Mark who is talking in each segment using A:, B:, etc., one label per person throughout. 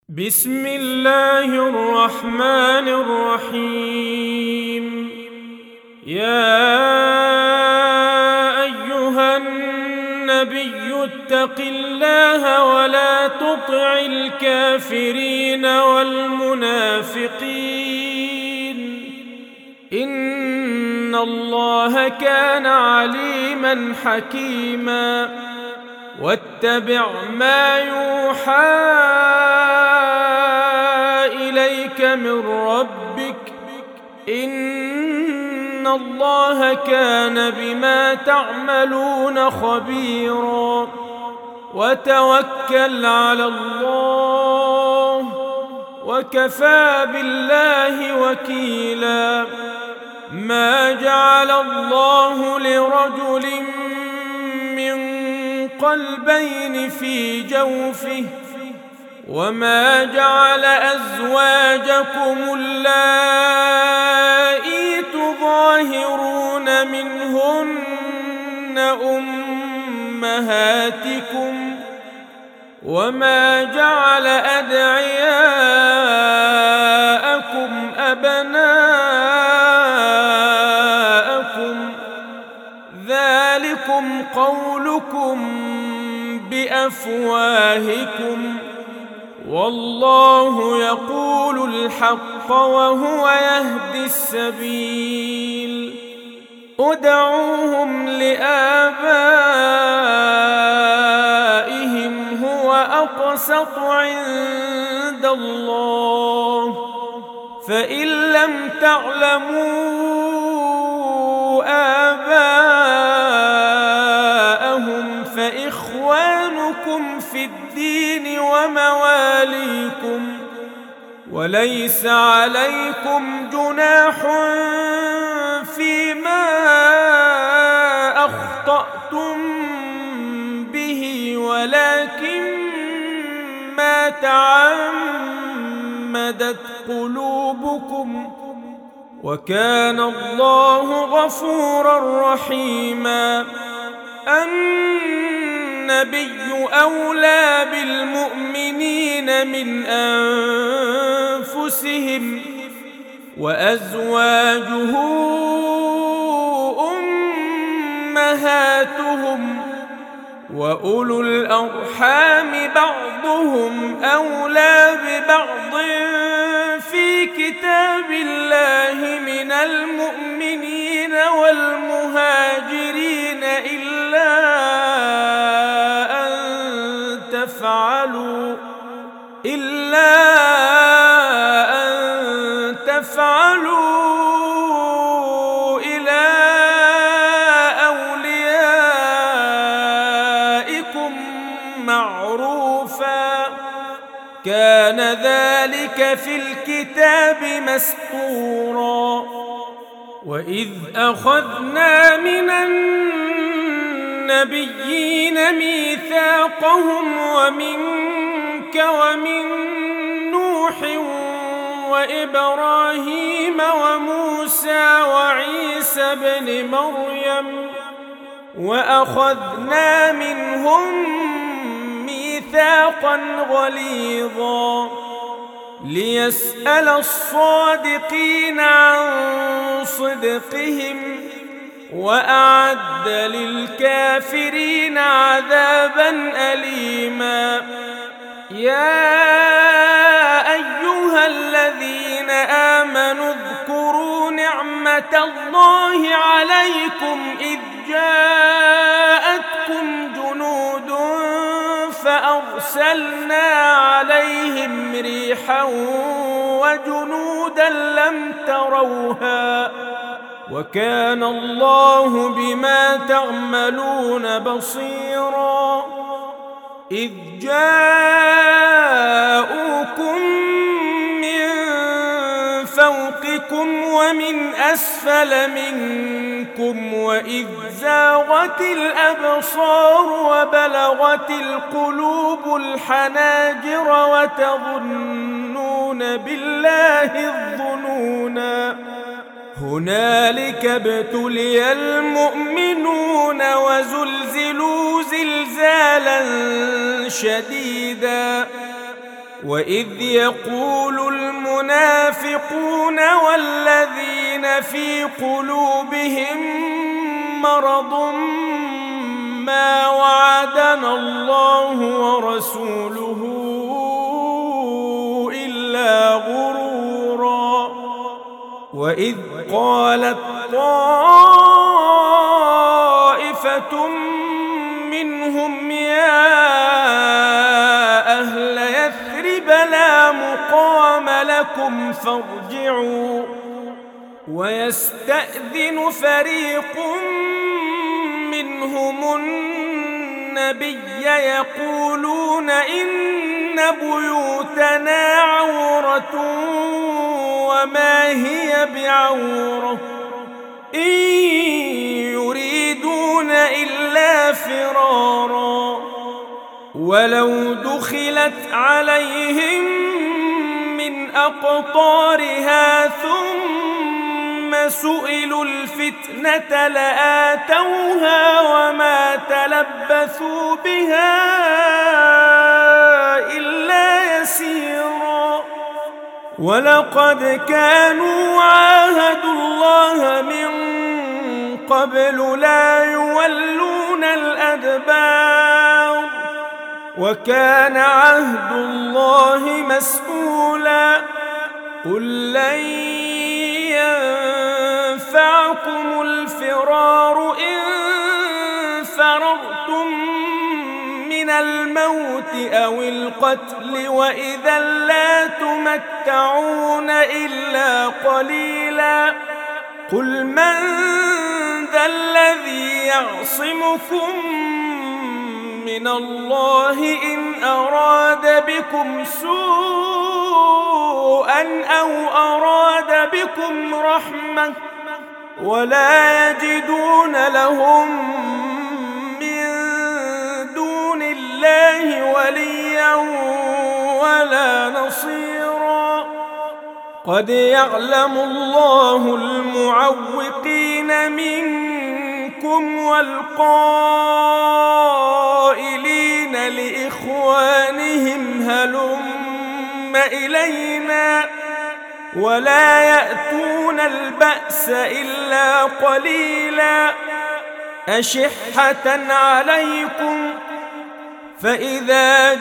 A: بسم الله الرحمن الرحيم. يا أيها النبي اتق الله ولا تطع الكافرين والمنافقين إن الله كان عليما حكيما. واتبع ما يوحى إليك من ربك إن الله كان بما تعملون خبيرا. وتوكل على الله وكفى بالله وكيلا. ما جعل الله لرجل من قلبين في جوفه وما جعل أزواجكم اللائي تظاهرون منهن أمهاتكم وما جعل أدعياءكم أبناءكم ذلكم قولكم بأفواهكم والله يقول الحق وهو يهدي السبيل. ادعوهم لآبائهم هو أقسط عند الله فإن لم تعلموا آباءهم فإخوانكم في الدين ومواليكم وليس عليكم جناح فيما أخطأتم به ولكن ما تعمدت قلوبكم وكان الله غفورا رحيما. النبي أولى بالمؤمنين من أنفسهم وأزواجه أمهاتهم وأولو الأرحام بعضهم أولى ببعض في كتاب الله من المؤمنين والمهاجرين إلا أن تفعلوا إلى أوليائكم معروفا كان ذلك في الكتاب مسطورا. وإذ أخذنا من النبيين ميثاقهم ومنك ومن نوح وإبراهيم وموسى وعيسى بن مريم وأخذنا منهم ميثاقا غليظا ليسأل الصادقين عن صدقهم وأعد للكافرين عذابا أليما. يا أيها الذين آمنوا اذكروا نعمة الله عليكم إذ جاءتكم جنود فأرسلنا عليهم ريحا وجنودا لم تروها وكان الله بما تعملون بصيرا. إذ جاءوكم من فوقكم ومن أسفل منكم وإذ زاغت الأبصار وبلغت القلوب الحناجر وتظنون بالله الظنونا. هنالك ابتلي المؤمنون وزلزلوا زلزالا شديدا وإذ يقول المنافقون والذين في قلوبهم مرض ما وعدنا الله ورسوله إلا غرورا وإذ قالت طائفة منهم يا أهل يثرب لا مقام لكم فارجعوا ويستأذن فريق منهم النبي يقولون إن بيوتنا عورة وما هي بعورة إن يريدون إلا فرارا ولو دخلت عليهم من أقطارها ثم سئلوا الفتنة لآتوها وما تلبثوا بها إلا يسيرا ولقد كانوا عاهدوا الله من قبل لا يولون الأدبار وكان عهد الله مسؤولا قل لن ينفعكم الفرار إن فررتم من الموت أو القتل وإذا لا تمتعون إلا قليلا قل من ذا الذي يعصمكم من الله إن أراد بكم سوءا أو أراد بكم رحمة ولا يجدون لهم من دون الله وليا ولا نصيرا قد يعلم الله المعوقين منكم والقائلين لإخوانهم هلم إلينا ولا يأتون البأس إلا قليلا أشحة عليكم فإذا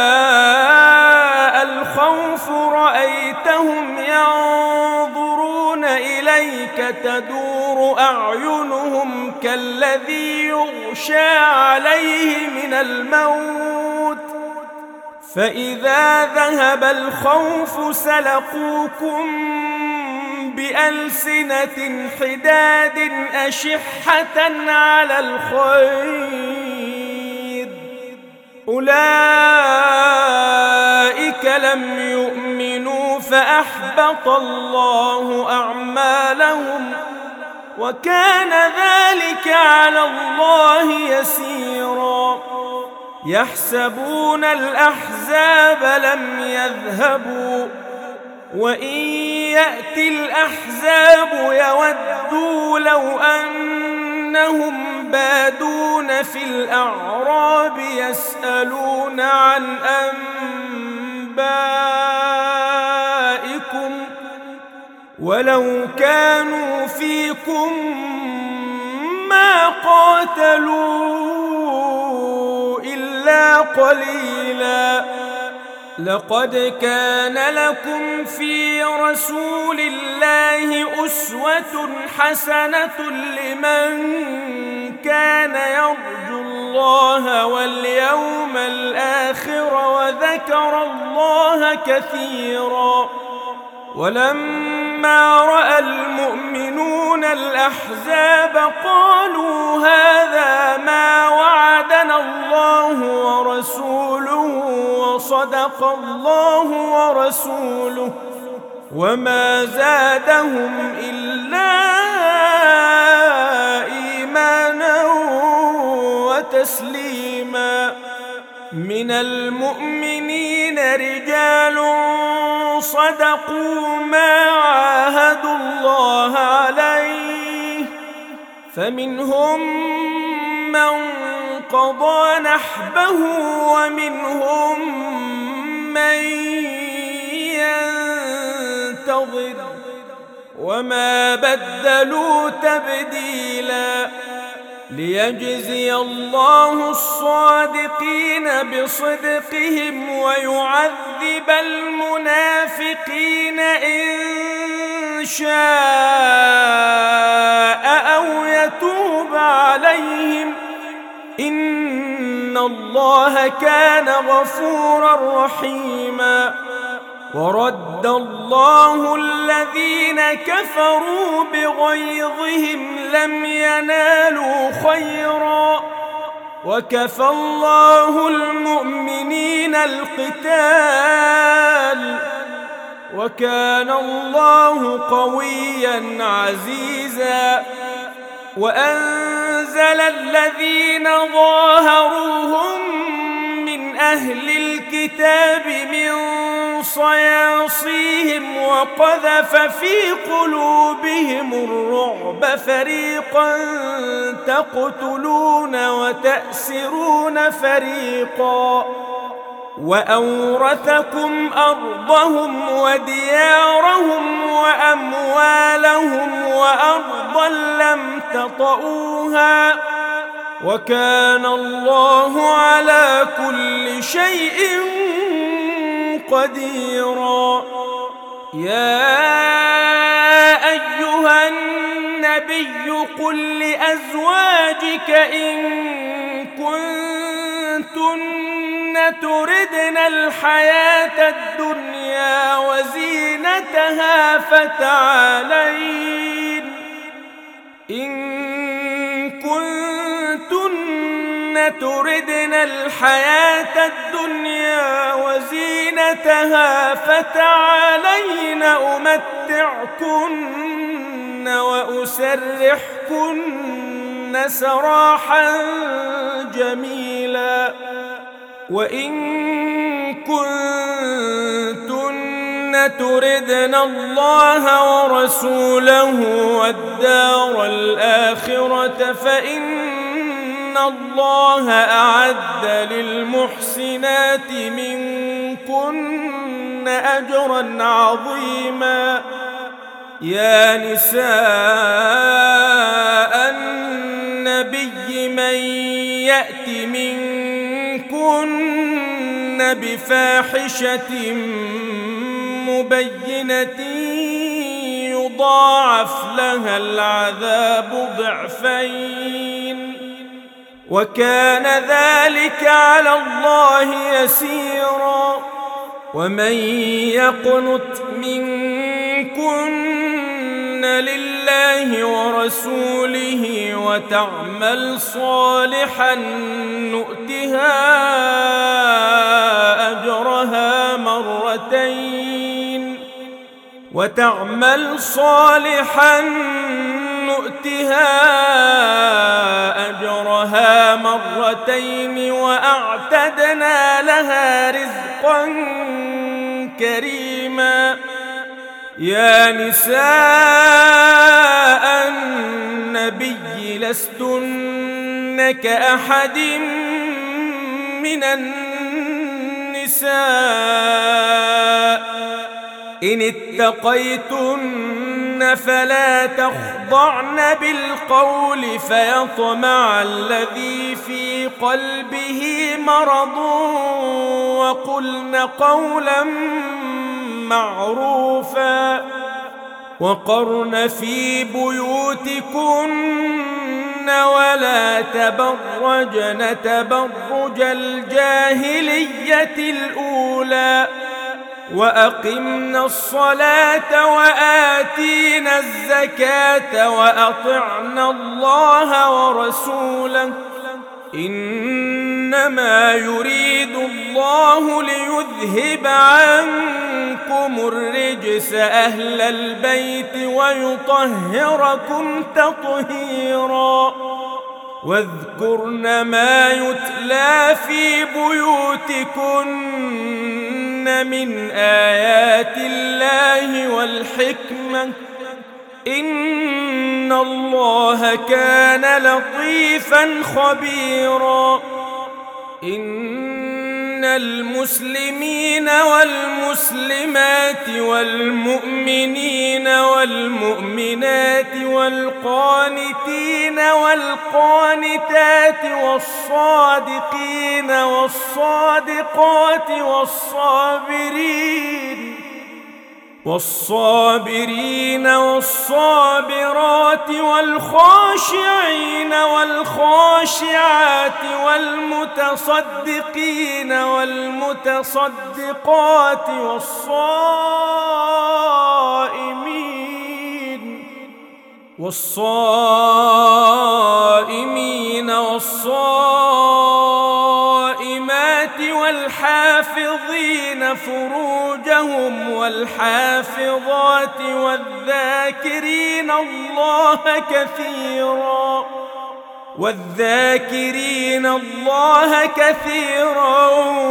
A: جاء الخوف رأيتهم ينظرون إليك تدور أعينهم كالذي يغشى عليه من الموت فإذا ذهب الخوف سلقوكم بألسنة حداد أشحة على الخير أولئك لم يؤمنوا فأحبط الله أعمالهم وكان ذلك على الله يسيرا يحسبون الأحزاب لم يذهبوا وإن يأتي الأحزاب يودوا لو أنهم بادون في الأعراب يسألون عن أنبائكم ولو كانوا فيكم ما قاتلوا إلا قليلا لقد كان لكم في رسول الله أسوة حسنة لمن كان يرجو الله واليوم الآخر وذكر الله كثيرا ولما رأى المؤمنون الأحزاب قالوا هذا ما وعدنا الله ورسوله وصدق الله ورسوله وما زادهم إلا إيمانا وتسليما من المؤمنين رجال صدقوا ما عاهدوا الله عليه فمنهم من قضى نحبه ومنهم من وما بدلوا تبديلا ليجزي الله الصادقين بصدقهم ويعذب المنافقين إن شاء أو يتوب عليهم إن الله كان غفورا رحيما ورد الله الذين كفروا بغيظهم لم ينالوا خيرا وكفى الله المؤمنين القتال وكان الله قويا عزيزا وأنزل الذين ظاهروهم من أهل الكتاب من صياصيهم وقذف في قلوبهم الرعب فريقا تقتلون وتأسرون فريقا وأورثكم أرضهم وديارهم وأموالهم وأرضا لم تطئوها وكان الله على كل شيء قديرا يا أيها النبي قل لأزواجك إن كنتن تردن الحياة الدنيا وزينتها فتعالين تردن الحياة الدنيا وزينتها فتعالين أمتعكن وأسرحكن سراحا جميلا وإن كنتن تردن الله ورسوله والدار الآخرة فإن الله أعد للمحسنات منكن أجرا عظيما يا نساء النبي من يأت منكن بفاحشة مبينة يضاعف لها العذاب ضعفين وكان ذلك على الله يسيرا ومن يقنت منكن لله ورسوله وتعمل صالحا نؤتها أجرها مرتين وأعتدنا لها رزقا كريما يا نساء النبي لستن كأحد من النساء إن اتقيتن فلا تخضعن بالقول فيطمع الذي في قلبه مرض وقلن قولا معروفا وقرن في بيوتكن ولا تبرجن تبرج الجاهلية الأولى وأقمنا الصلاة وآتينا الزكاة وأطعنا الله ورسوله إنما يريد الله ليذهب عنكم الرجس أهل البيت ويطهركم تطهيرا واذكرن ما يتلى في بيوتكن من آيات الله والحكمة إن الله كان لطيفا خبيرا إن المسلمين والمسلمات والمؤمنين والمؤمنات والقانتين والقانتات والصادقين والصادقات والصابرين والصابرات والخاشعين والخاشعات والمتصدقين والمتصدقات والصائمين والصائمات والحافظين فروجهم والحافظات والذاكرين الله كثيرا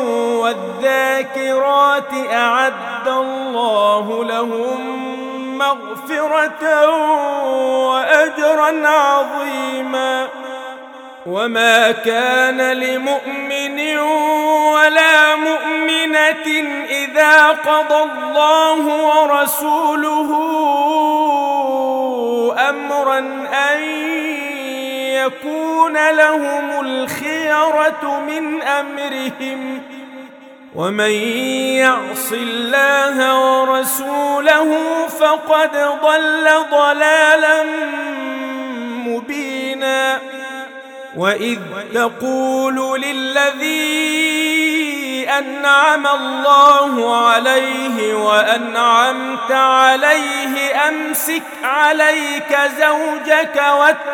A: والذاكرات أعد الله لهم مغفرة وأجرا عظيما. وما كان لمؤمن ولا مؤمنة إذا قضى الله ورسوله أمرا أن يكون لهم الخيرة من أمرهم ومن يعص الله ورسوله فقد ضل ضلالا مبينا. وإذ تقول للذي أنعم الله عليه وأنعمت عليه أمسك عليك زوجك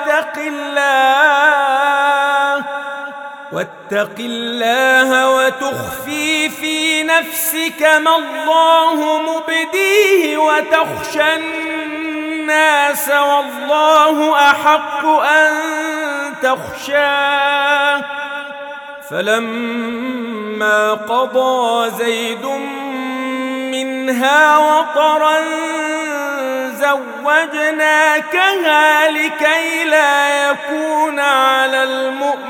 A: واتق الله وتخفي في نفسك ما الله مبديه وتخشى الناس والله أحق أن تخشاه. فلما قضى زيد منها وطرا زوجناكها لكي لا يكون على المؤمنين